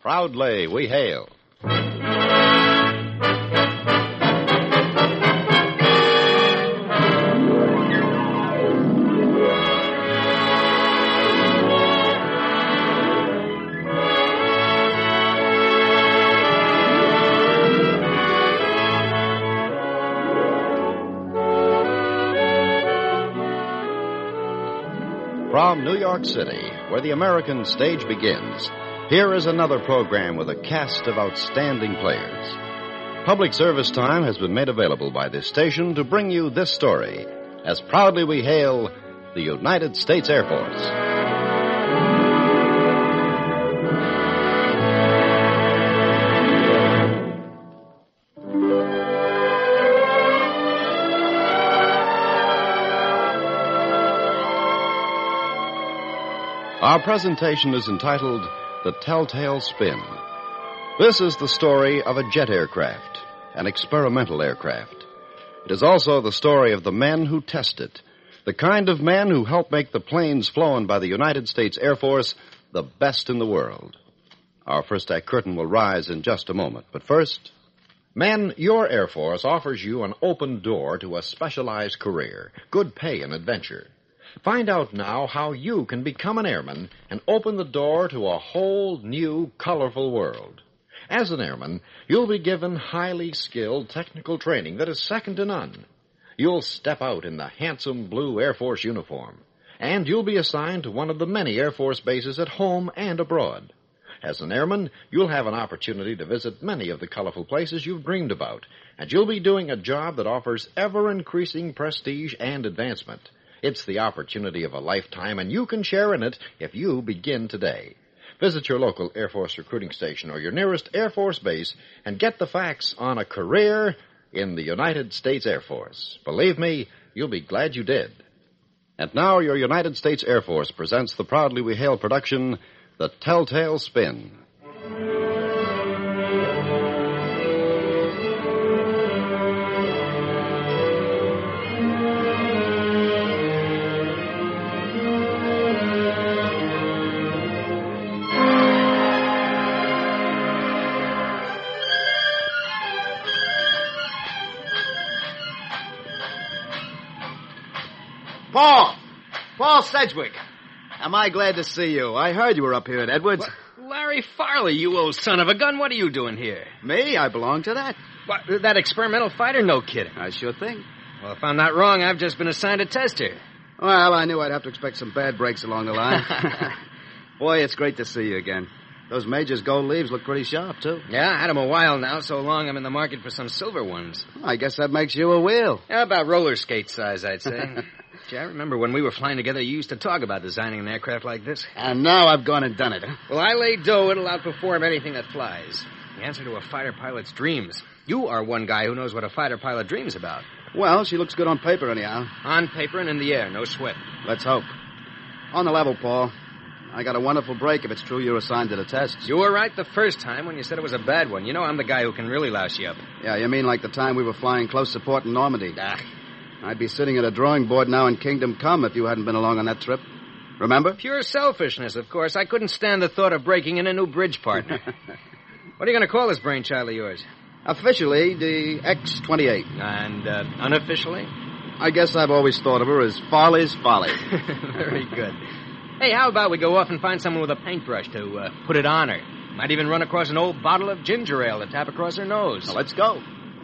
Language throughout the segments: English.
Proudly we hail. From New York City, where the American stage begins, here is another program with a cast of outstanding players. Public service time has been made available by this station to bring you this story, as proudly we hail the United States Air Force. Our presentation is entitled The Telltale Spin. This is the story of a jet aircraft, an experimental aircraft. It is also the story of the men who test it, the kind of men who help make the planes flown by the United States Air Force the best in the world. Our first act curtain will rise in just a moment, but first... Men, your Air Force offers you an open door to a specialized career, good pay and adventure. Find out now how you can become an airman and open the door to a whole new, colorful world. As an airman, you'll be given highly skilled technical training that is second to none. You'll step out in the handsome blue Air Force uniform, and you'll be assigned to one of the many Air Force bases at home and abroad. As an airman, you'll have an opportunity to visit many of the colorful places you've dreamed about, and you'll be doing a job that offers ever-increasing prestige and advancement. It's the opportunity of a lifetime, and you can share in it if you begin today. Visit your local Air Force recruiting station or your nearest Air Force base and get the facts on a career in the United States Air Force. Believe me, you'll be glad you did. And now your United States Air Force presents the Proudly We Hail production, The Telltale Spin. Paul Sedgwick. Am I glad to see you? I heard you were up here at Edwards. What? Larry Farley, you old son of a gun. What are you doing here? Me? I belong to that. What, that experimental fighter? No kidding. I sure think. Well, if I'm not wrong, I've just been assigned a tester. Well, I knew I'd have to expect some bad breaks along the line. Boy, it's great to see you again. Those Major's gold leaves look pretty sharp, too. Yeah, I had them a while now, so long I'm in the market for some silver ones. I guess that makes you a wheel. Yeah, about roller skate size, I'd say. Gee, I remember when we were flying together, you used to talk about designing an aircraft like this. And now I've gone and done it, huh? Well, I lay dough it'll outperform anything that flies. The answer to a fighter pilot's dreams. You are one guy who knows what a fighter pilot dreams about. Well, she looks good on paper, anyhow. On paper and in the air, no sweat. Let's hope. On the level, Paul. I got a wonderful break if it's true you're assigned to the tests. You were right the first time when you said it was a bad one. You know I'm the guy who can really louse you up. Yeah, you mean like the time we were flying close support in Normandy? Ah. I'd be sitting at a drawing board now in Kingdom Come if you hadn't been along on that trip. Remember? Pure selfishness, of course. I couldn't stand the thought of breaking in a new bridge partner. What are you going to call this brainchild of yours? Officially, the X-28. And unofficially? I guess I've always thought of her as Farley's Folly. Very good. Hey, how about we go off and find someone with a paintbrush to put it on her? Might even run across an old bottle of ginger ale to tap across her nose. Now, let's go.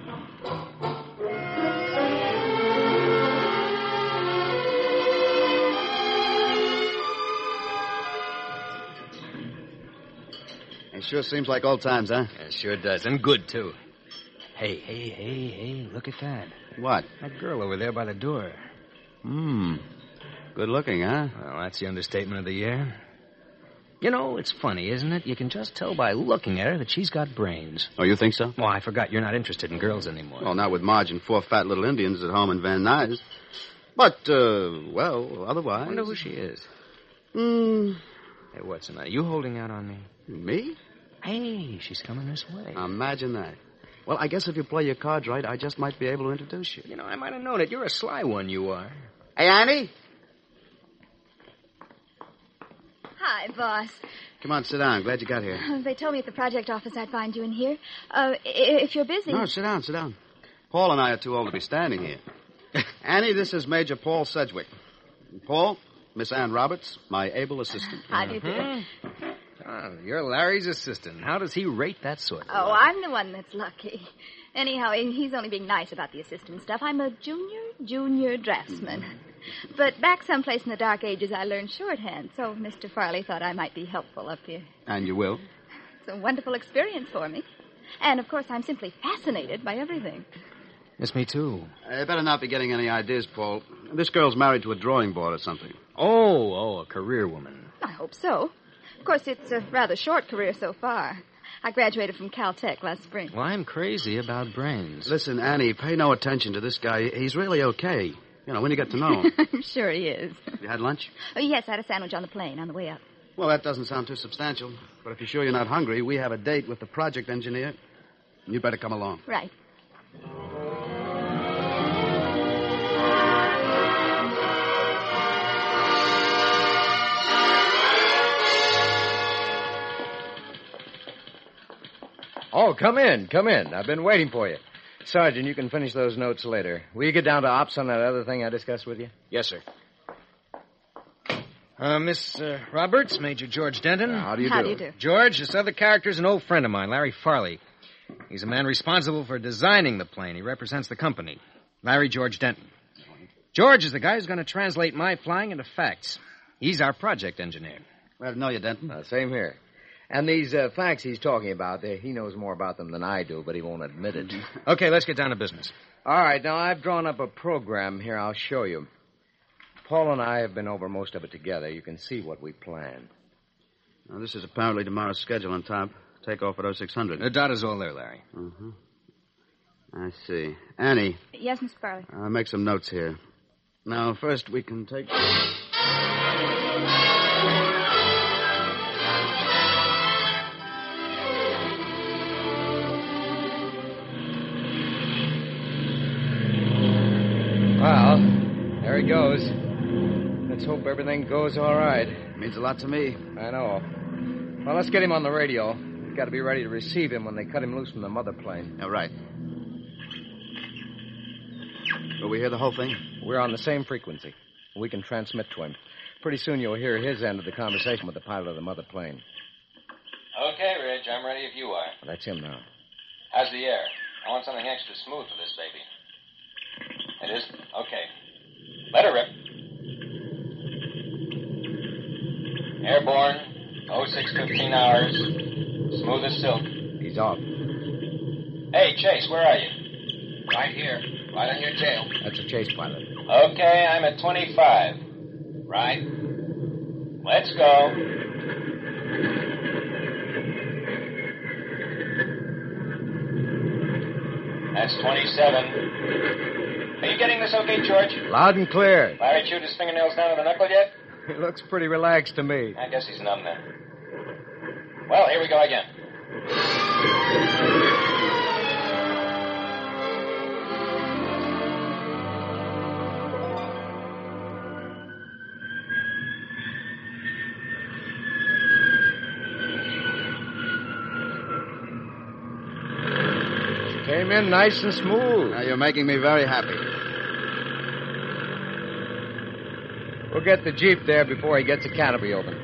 It sure seems like old times, huh? It sure does, and good, too. Hey, look at that. What? That girl over there by the door. Good looking, huh? Well, that's the understatement of the year. You know, it's funny, isn't it? You can just tell by looking at her that she's got brains. Oh, you think so? Well, I forgot you're not interested in girls anymore. Well, not with Marge and 4 fat little Indians at home in Van Nuys. But, well, otherwise... I wonder who she is. Hey, what's the matter? You holding out on me? Me? Hey, she's coming this way. Imagine that. Well, I guess if you play your cards right, I just might be able to introduce you. You know, I might have known it. You're a sly one, you are. Hey, Annie? Hi, boss. Come on, sit down. Glad you got here. They told me at the project office I'd find you in here. If you're busy... No, sit down, sit down. Paul and I are too old to be standing here. Annie, this is Major Paul Sedgwick. And Paul, Miss Ann Roberts, my able assistant. How do you do? Oh, you're Larry's assistant. How does he rate that sort? Oh, I'm the one that's lucky. Anyhow, he's only being nice about the assistant stuff. I'm a junior draftsman. But back someplace in the dark ages, I learned shorthand, so Mr. Farley thought I might be helpful up here. And you will? It's a wonderful experience for me. And, of course, I'm simply fascinated by everything. Yes, me too. You better not be getting any ideas, Paul. This girl's married to a drawing board or something. Oh, a career woman. I hope so. Of course, it's a rather short career so far. I graduated from Caltech last spring. Well, I'm crazy about brains. Listen, Annie, pay no attention to this guy. He's really okay. You know, when you get to know him. I'm sure he is. You had lunch? Oh, yes, I had a sandwich on the plane on the way up. Well, that doesn't sound too substantial. But if you're sure you're not hungry, we have a date with the project engineer. You better come along. Right. Oh, come in. I've been waiting for you. Sergeant, you can finish those notes later. Will you get down to ops on that other thing I discussed with you? Yes, sir. Miss Roberts, Major George Denton. How do you do? George, this other character's an old friend of mine, Larry Farley. He's a man responsible for designing the plane. He represents the company. Larry George Denton. George is the guy who's going to translate my flying into facts. He's our project engineer. Glad to know you, Denton. Same here. And these facts he's talking about, he knows more about them than I do, but he won't admit it. Okay, let's get down to business. All right, now I've drawn up a program here. I'll show you. Paul and I have been over most of it together. You can see what we planned. Now, this is apparently tomorrow's schedule on top. Take off at 0600. The dot is all there, Larry. Mm-hmm. I see. Annie. Yes, Mr. Farley. I'll make some notes here. Now, first we can take... Well, there he goes. Let's hope everything goes all right. Means a lot to me. I know. Well, let's get him on the radio. We've got to be ready to receive him when they cut him loose from the mother plane. Yeah, right. Will we hear the whole thing? We're on the same frequency. We can transmit to him. Pretty soon you'll hear his end of the conversation with the pilot of the mother plane. Okay, Ridge, I'm ready if you are. Well, that's him now. How's the air? I want something extra smooth for this baby. It is? Okay. Let her rip. Airborne, 0615 hours, smooth as silk. He's off. Hey, Chase, where are you? Right here, right on your tail. That's a chase pilot. Okay, I'm at 25. Right. Let's go. That's 27. Are you getting this okay, George? Loud and clear. Larry chewed his fingernails down to the knuckle yet? He looks pretty relaxed to me. I guess he's numb then. Well, here we go again. Came in nice and smooth. Now, you're making me very happy. We'll get the Jeep there before he gets the canopy open.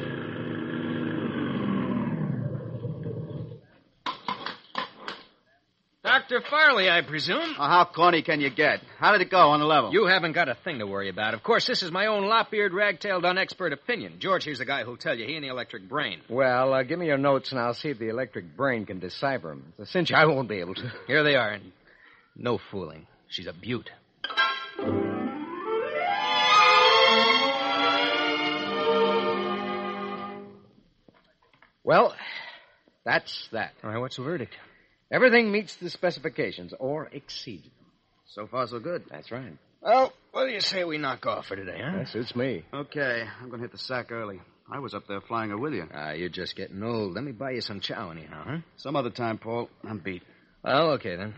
Dr. Farley, I presume? Oh, how corny can you get? How did it go on the level? You haven't got a thing to worry about. Of course, this is my own lop-eared, rag-tailed, unexpert opinion. George here's the guy who'll tell you. He and the electric brain. Well, give me your notes, and I'll see if the electric brain can decipher them. It's a cinch I won't be able to. Here they are. And no fooling. She's a beaut. Well, that's that. All right, what's the verdict? Everything meets the specifications, or exceeds them. So far, so good. That's right. Well, what do you say we knock off for today, huh? That suits me. Okay, I'm going to hit the sack early. I was up there flying her with you. You're just getting old. Let me buy you some chow anyhow, huh? Some other time, Paul. I'm beat. Well, okay, then.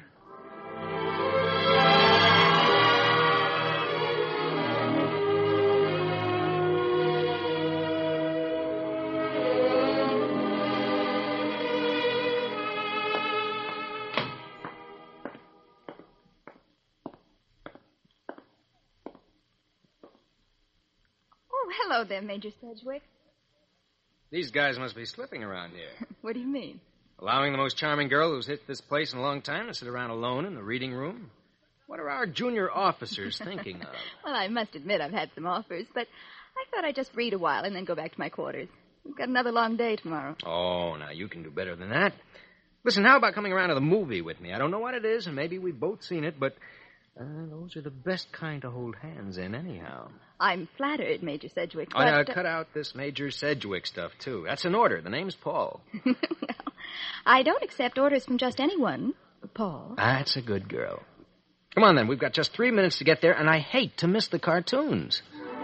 Hello there, Major Sedgwick. These guys must be slipping around here. What do you mean? Allowing the most charming girl who's hit this place in a long time to sit around alone in the reading room? What are our junior officers thinking of? Well, I must admit I've had some offers, but I thought I'd just read a while and then go back to my quarters. We've got another long day tomorrow. Oh, now you can do better than that. Listen, how about coming around to the movie with me? I don't know what it is, and maybe we've both seen it, but those are the best kind to hold hands in anyhow. I'm flattered, Major Sedgwick, Oh, now, cut out this Major Sedgwick stuff, too. That's an order. The name's Paul. Well, I don't accept orders from just anyone, Paul. That's a good girl. Come on, then. We've got just 3 minutes to get there, and I hate to miss the cartoons.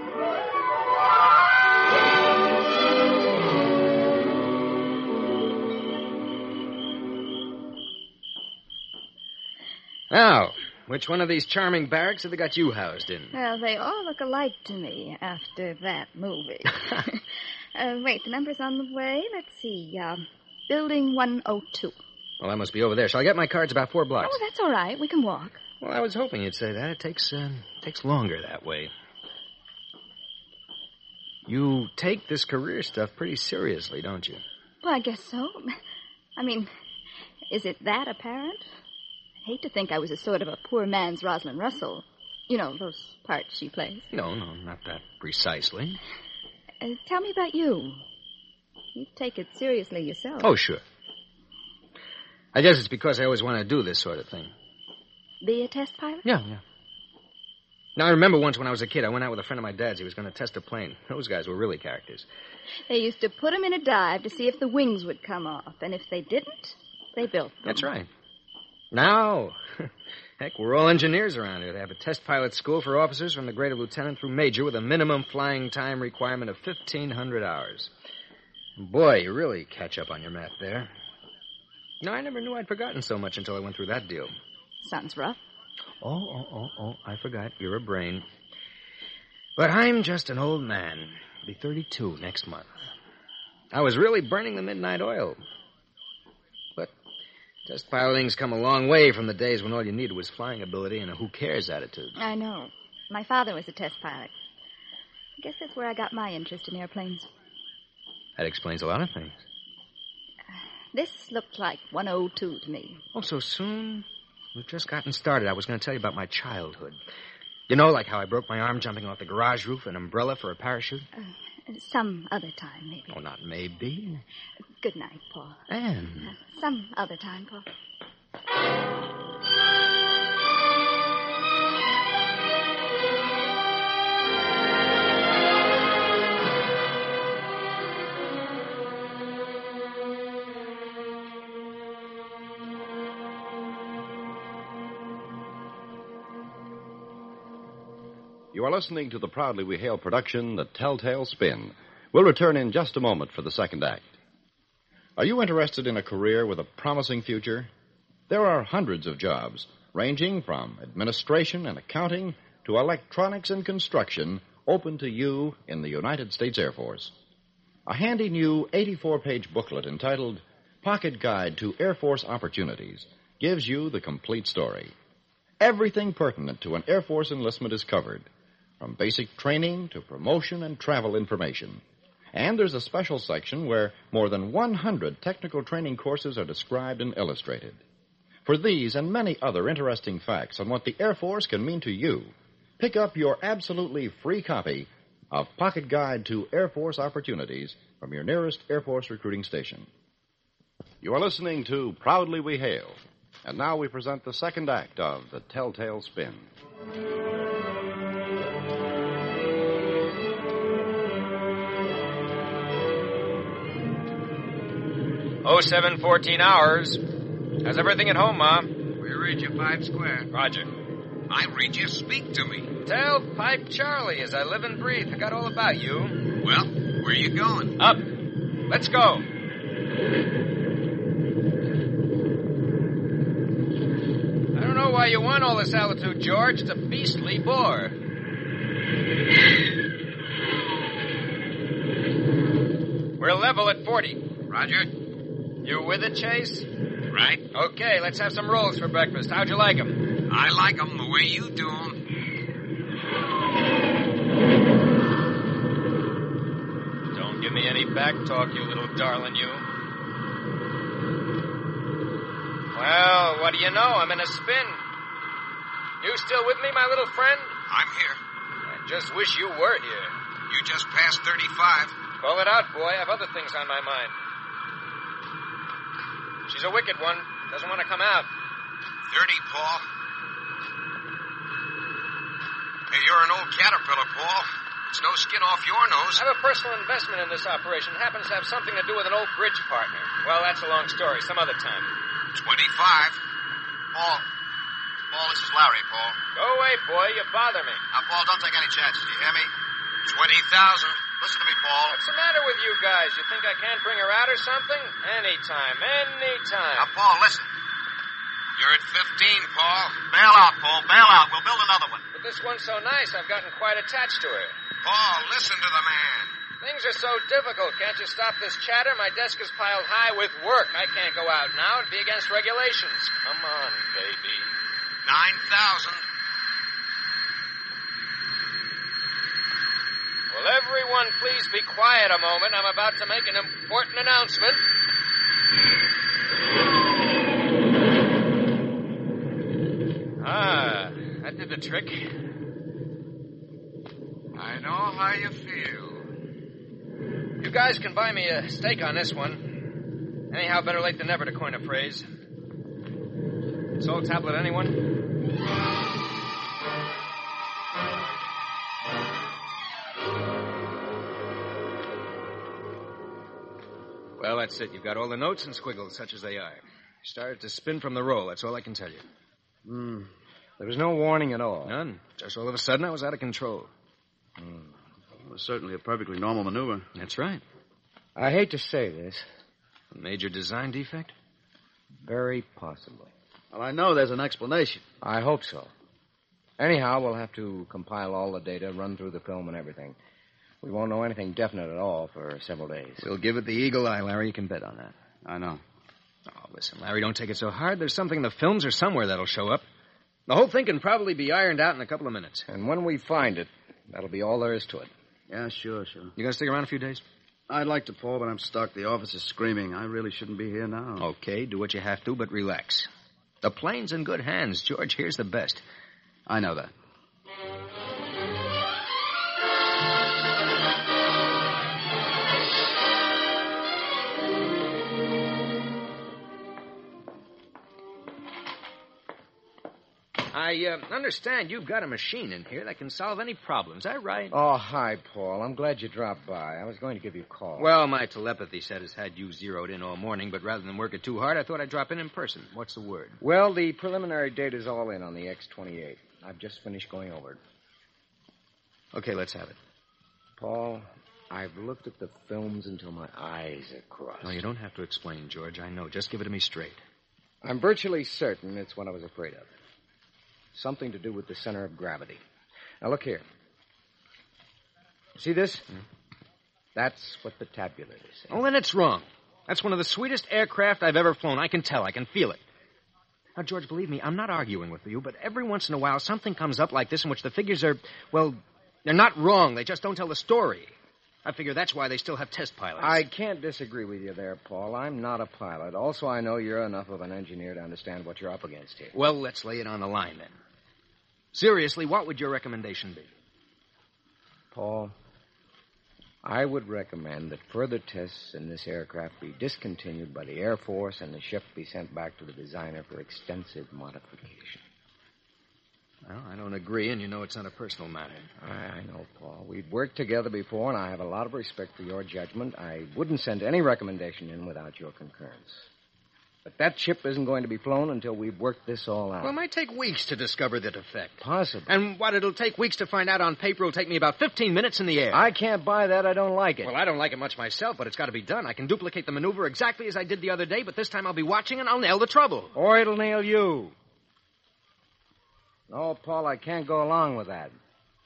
Now, which one of these charming barracks have they got you housed in? Well, they all look alike to me after that movie. Wait, the number's on the way. Let's see. Building 102. Well, that must be over there. Shall I get my cards? About 4 blocks. Oh, that's all right. We can walk. Well, I was hoping you'd say that. It takes longer that way. You take this career stuff pretty seriously, don't you? Well, I guess so. I mean, is it that apparent? I hate to think I was a sort of a poor man's Rosalind Russell. You know, those parts she plays. No, not that precisely. Tell me about you. You take it seriously yourself. Oh, sure. I guess it's because I always want to do this sort of thing. Be a test pilot? Yeah. Now, I remember once when I was a kid, I went out with a friend of my dad's. He was going to test a plane. Those guys were really characters. They used to put them in a dive to see if the wings would come off. And if they didn't, they built them. That's right. Now, heck, we're all engineers around here. They have a test pilot school for officers from the grade of lieutenant through major with a minimum flying time requirement of 1,500 hours. Boy, you really catch up on your math there. No, I never knew I'd forgotten so much until I went through that deal. Sounds rough. Oh, I forgot. You're a brain. But I'm just an old man. I'll be 32 next month. I was really burning the midnight oil. But test piloting's come a long way from the days when all you needed was flying ability and a who-cares attitude. I know. My father was a test pilot. I guess that's where I got my interest in airplanes. That explains a lot of things. This looked like 102 to me. Oh, so soon? We've just gotten started. I was going to tell you about my childhood. You know, like how I broke my arm jumping off the garage roof, an umbrella for a parachute? Some other time, maybe. Oh, not maybe. Good night, Paul. Anne. Some other time, Paul. You are listening to the Proudly We Hail production, The Telltale Spin. We'll return in just a moment for the second act. Are you interested in a career with a promising future? There are hundreds of jobs, ranging from administration and accounting to electronics and construction, open to you in the United States Air Force. A handy new 84-page booklet entitled Pocket Guide to Air Force Opportunities gives you the complete story. Everything pertinent to an Air Force enlistment is covered, from basic training to promotion and travel information. And there's a special section where more than 100 technical training courses are described and illustrated. For these and many other interesting facts on what the Air Force can mean to you, pick up your absolutely free copy of Pocket Guide to Air Force Opportunities from your nearest Air Force recruiting station. You are listening to Proudly We Hail. And now we present the second act of The Telltale Spin. 0714 hours. How's everything at home, Ma? We read you 5 square. Roger. I read you. Speak to me. Tell Pipe Charlie as I live and breathe. Forgot all about you. Well, where you going? Up. Let's go. I don't know why you want all this altitude, George. It's a beastly bore. We're level at 40. Roger. You with it, Chase? Right. Okay, let's have some rolls for breakfast. How'd you like them? I like 'em the way you do 'em. Any back talk, you little darling, you. Well, what do you know? I'm in a spin. You still with me, my little friend? I'm here. I just wish you were here. You just passed 35. Call it out, boy. I have other things on my mind. She's a wicked one. Doesn't want to come out. 30, Paul. Hey, you're an old caterpillar, Paul. It's no skin off your nose. I have a personal investment in this operation. It happens to have something to do with an old bridge partner. Well, that's a long story. Some other time. 25. Paul. Paul, this is Larry, Paul. Go away, boy. You bother me. Now, Paul, don't take any chances. You hear me? 20,000. Listen to me, Paul. What's the matter with you guys? You think I can't bring her out or something? Anytime. Now, Paul, listen. You're at 15, Paul. Bail out, Paul. Bail out. We'll build another one. But this one's so nice, I've gotten quite attached to her. Paul, listen to the man. Things are so difficult. Can't you stop this chatter? My desk is piled high with work. I can't go out now. It'd be against regulations. Come on, baby. 9,000. Will everyone please be quiet a moment? I'm about to make an important announcement. Ah, that did the trick. I know how you feel. You guys can buy me a steak on this one. Anyhow, better late than never, to coin a phrase. Salt tablet, anyone? Well, that's it. You've got all the notes and squiggles, such as they are. Started to spin from the roll. That's all I can tell you. There was no warning at all. None. Just all of a sudden, I was out of control. It was certainly a perfectly normal maneuver. That's right. I hate to say this. A major design defect? Very possibly. Well, I know there's an explanation. I hope so. Anyhow, we'll have to compile all the data, run through the film and everything. We won't know anything definite at all for several days. We'll give it the eagle eye, Larry. You can bet on that. I know. Oh, listen, Larry, don't take it so hard. There's something in the films or somewhere that'll show up. The whole thing can probably be ironed out in a couple of minutes. And when we find it, that'll be all there is to it. Yeah, sure. You going to stick around a few days? I'd like to, Paul, but I'm stuck. The office is screaming. I really shouldn't be here now. Okay, do what you have to, but relax. The plane's in good hands. George here's the best. I know that. I understand you've got a machine in here that can solve any problem. Is that right? Oh, hi, Paul. I'm glad you dropped by. I was going to give you a call. Well, my telepathy set has had you zeroed in all morning, but rather than work it too hard, I thought I'd drop in person. What's the word? Well, the preliminary data's all in on the X-28. I've just finished going over it. Okay, let's have it. Paul, I've looked at the films until my eyes are crossed. No, you don't have to explain, George. I know. Just give it to me straight. I'm virtually certain it's what I was afraid of. Something to do with the center of gravity. Now, look here. See this? That's what the tabulator says. Oh, then it's wrong. That's one of the sweetest aircraft I've ever flown. I can tell. I can feel it. Now, George, believe me, I'm not arguing with you, but every once in a while something comes up like this in which the figures are, well, they're not wrong. They just don't tell the story. I figure that's why they still have test pilots. I can't disagree with you there, Paul. I'm not a pilot. Also, I know you're enough of an engineer to understand what you're up against here. Well, let's lay it on the line, then. Seriously, what would your recommendation be? Paul, I would recommend that further tests in this aircraft be discontinued by the Air Force and the ship be sent back to the designer for extensive modification. Well, I don't agree, and you know it's not a personal matter. I know, Paul. We've worked together before, and I have a lot of respect for your judgment. I wouldn't send any recommendation in without your concurrence. But that ship isn't going to be flown until we've worked this all out. Well, it might take weeks to discover the defect. Possibly. And what it'll take weeks to find out on paper will take me about 15 minutes in the air. I can't buy that. I don't like it. Well, I don't like it much myself, but it's got to be done. I can duplicate the maneuver exactly as I did the other day, but this time I'll be watching and I'll nail the trouble. Or it'll nail you. No, Paul, I can't go along with that.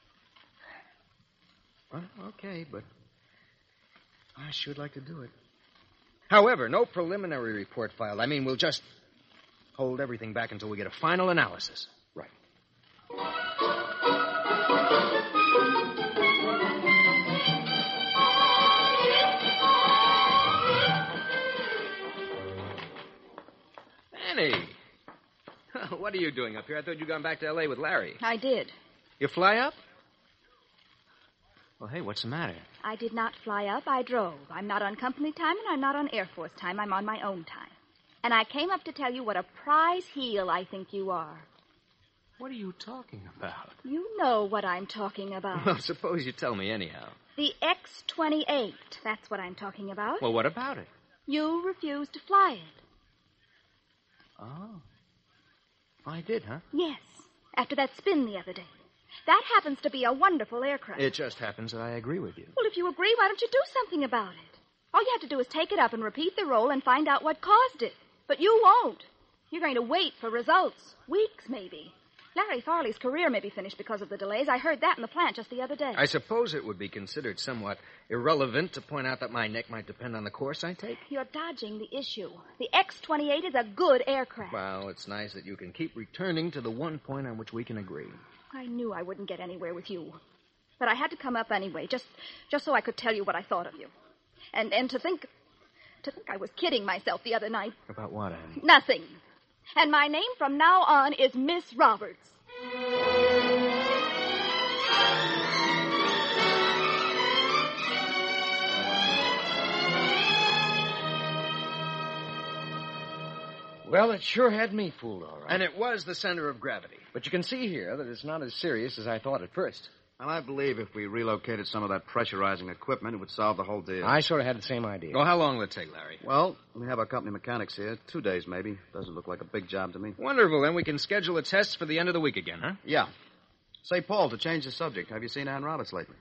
Well, okay, but I should like to do it. However, no preliminary report filed. I mean, we'll just hold everything back until we get a final analysis. Right. Annie. What are you doing up here? I thought you'd gone back to L.A. with Larry. I did. You fly up? Well, hey, what's the matter? I did not fly up. I drove. I'm not on company time, and I'm not on Air Force time. I'm on my own time. And I came up to tell you what a prize heel I think you are. What are you talking about? You know what I'm talking about. Well, suppose you tell me anyhow. The X-28. That's what I'm talking about. Well, what about it? You refused to fly it. Oh. I did, huh? Yes. After that spin the other day. That happens to be a wonderful aircraft. It just happens that I agree with you. Well, if you agree, why don't you do something about it? All you have to do is take it up and repeat the roll and find out what caused it. But you won't. You're going to wait for results. Weeks, maybe. Larry Farley's career may be finished because of the delays. I heard that in the plant just the other day. I suppose it would be considered somewhat irrelevant to point out that my neck might depend on the course I take. You're dodging the issue. The X-28 is a good aircraft. Well, it's nice that you can keep returning to the one point on which we can agree. I knew I wouldn't get anywhere with you. But I had to come up anyway, just so I could tell you what I thought of you. And to think I was kidding myself the other night. About what, Annie? Nothing. And my name from now on is Miss Roberts. Well, it sure had me fooled, all right. And it was the center of gravity. But you can see here that it's not as serious as I thought at first. And I believe if we relocated some of that pressurizing equipment, it would solve the whole deal. I sort of had the same idea. Well, how long will it take, Larry? Well, we have our company mechanics here. 2 days, maybe. Doesn't look like a big job to me. Wonderful. Then we can schedule the tests for the end of the week again, huh? Yeah. Say, Paul, to change the subject, have you seen Ann Roberts lately?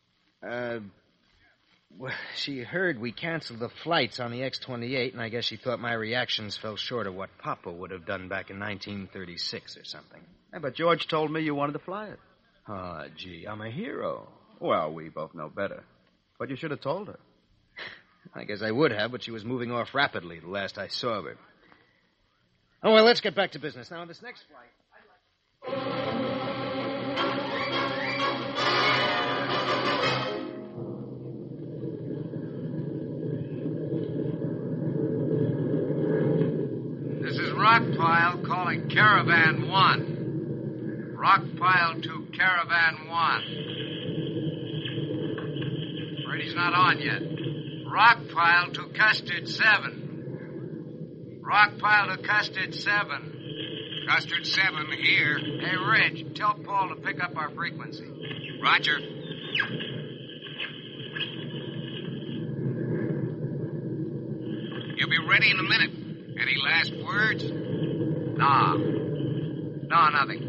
Well, she heard we canceled the flights on the X-28, and I guess she thought my reactions fell short of what Papa would have done back in 1936 or something. Yeah, but George told me you wanted to fly it. Ah, gee, I'm a hero. Well, we both know better. But you should have told her. I guess I would have, but she was moving off rapidly the last I saw of her. Oh, well, let's get back to business. Now, on this next flight, This is Rockpile calling Caravan 1. Rockpile to Caravan 1. Brady's not on yet. Rockpile to Custard 7. Rockpile to Custard 7. Custard 7 here. Hey, Rich, tell Paul to pick up our frequency. Roger. You'll be ready in a minute. Any last words? Nah. No, nothing.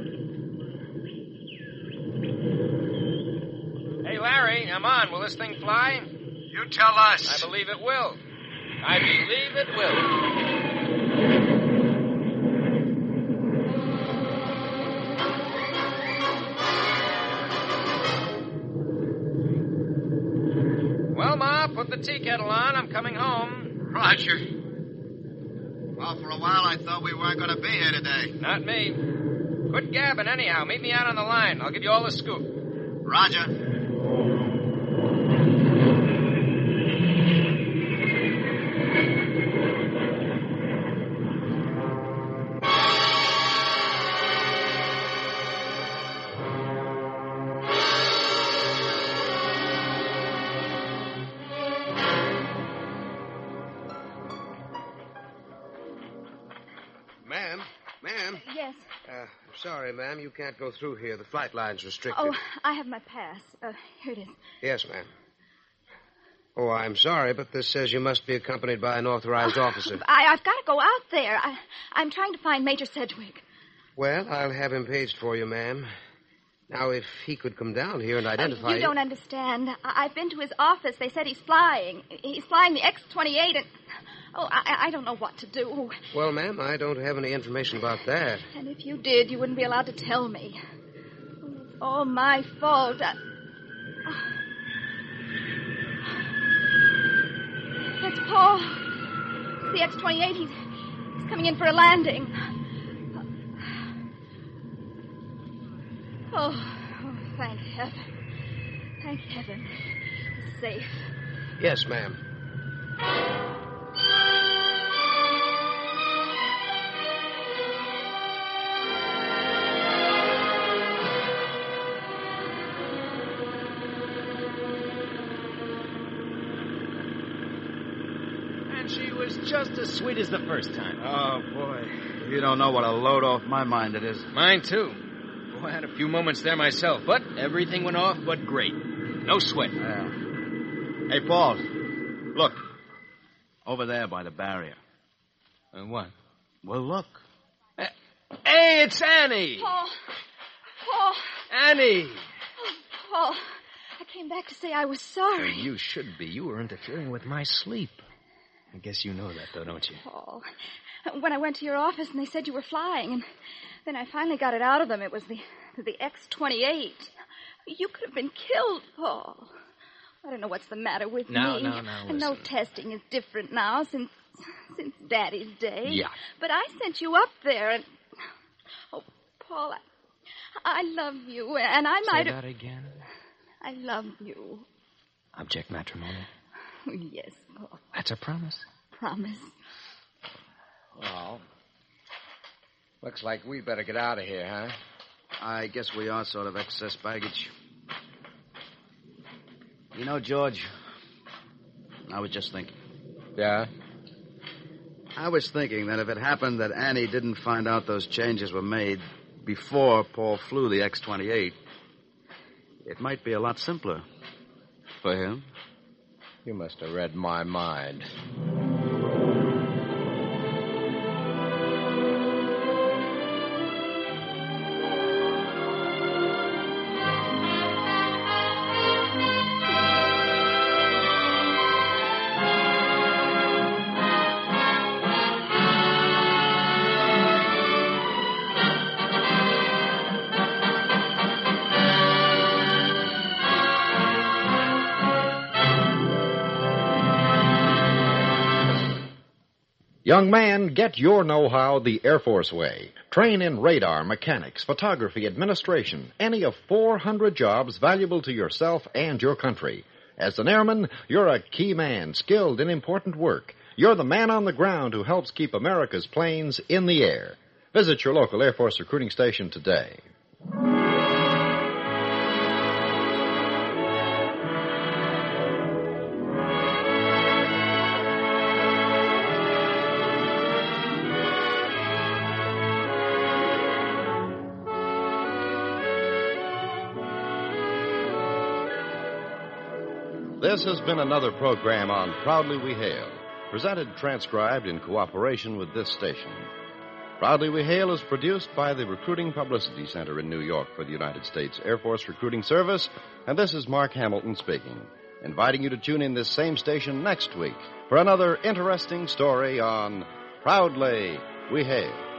Hey, Larry, I'm on. Will this thing fly? You tell us. I believe it will. I believe it will. Well, Ma, put the tea kettle on. I'm coming home. Roger. Well, for a while I thought we weren't going to be here today. Not me. Quit gabbing anyhow. Meet me out on the line. I'll give you all the scoop. Roger. Ma'am? Yes. Sorry, ma'am. You can't go through here. The flight line's restricted. Oh, I have my pass. Here it is. Yes, ma'am. Oh, I'm sorry, but this says you must be accompanied by an authorized officer. I've got to go out there. I'm trying to find Major Sedgwick. Well, I'll have him paged for you, ma'am. Now, if he could come down here and identify you don't understand. I've been to his office. They said he's flying. He's flying the X-28 and... Oh, I don't know what to do. Well, ma'am, I don't have any information about that. And if you did, you wouldn't be allowed to tell me. It's all my fault. It's Paul. It's the X-28. He's coming in for a landing. Oh, thank heaven. Thank heaven. He's safe. Yes, ma'am. was just as sweet as the first time. Oh, boy. You don't know what a load off my mind it is. Mine, too. Boy, I had a few moments there myself, but everything went off but great. No sweat. Yeah. Hey, Paul. Look. Over there by the barrier. What? Well, look. Hey, it's Annie! Paul. Annie! Oh, Paul. I came back to say I was sorry. You should be. You were interfering with my sleep. I guess you know that, though, don't you? Paul. When I went to your office and they said you were flying, and then I finally got it out of them, it was the X-28. You could have been killed, Paul. I don't know what's the matter with me. No, I know testing is different now since Daddy's day. Yeah. But I sent you up there, and... Oh, Paul, I love you, and I might have... Say that again? I love you. Object matrimony? Yes, Paul. That's a promise? Promise. Well, looks like we better get out of here, huh? I guess we are sort of excess baggage. You know, George, I was just thinking. Yeah? I was thinking that if it happened that Annie didn't find out those changes were made before Paul flew the X-28, it might be a lot simpler for him. You must have read my mind. Young man, get your know-how the Air Force way. Train in radar, mechanics, photography, administration, any of 400 jobs valuable to yourself and your country. As an airman, you're a key man, skilled in important work. You're the man on the ground who helps keep America's planes in the air. Visit your local Air Force recruiting station today. This has been another program on Proudly We Hail, presented and transcribed in cooperation with this station. Proudly We Hail is produced by the Recruiting Publicity Center in New York for the United States Air Force Recruiting Service, and this is Mark Hamilton speaking, inviting you to tune in this same station next week for another interesting story on Proudly We Hail.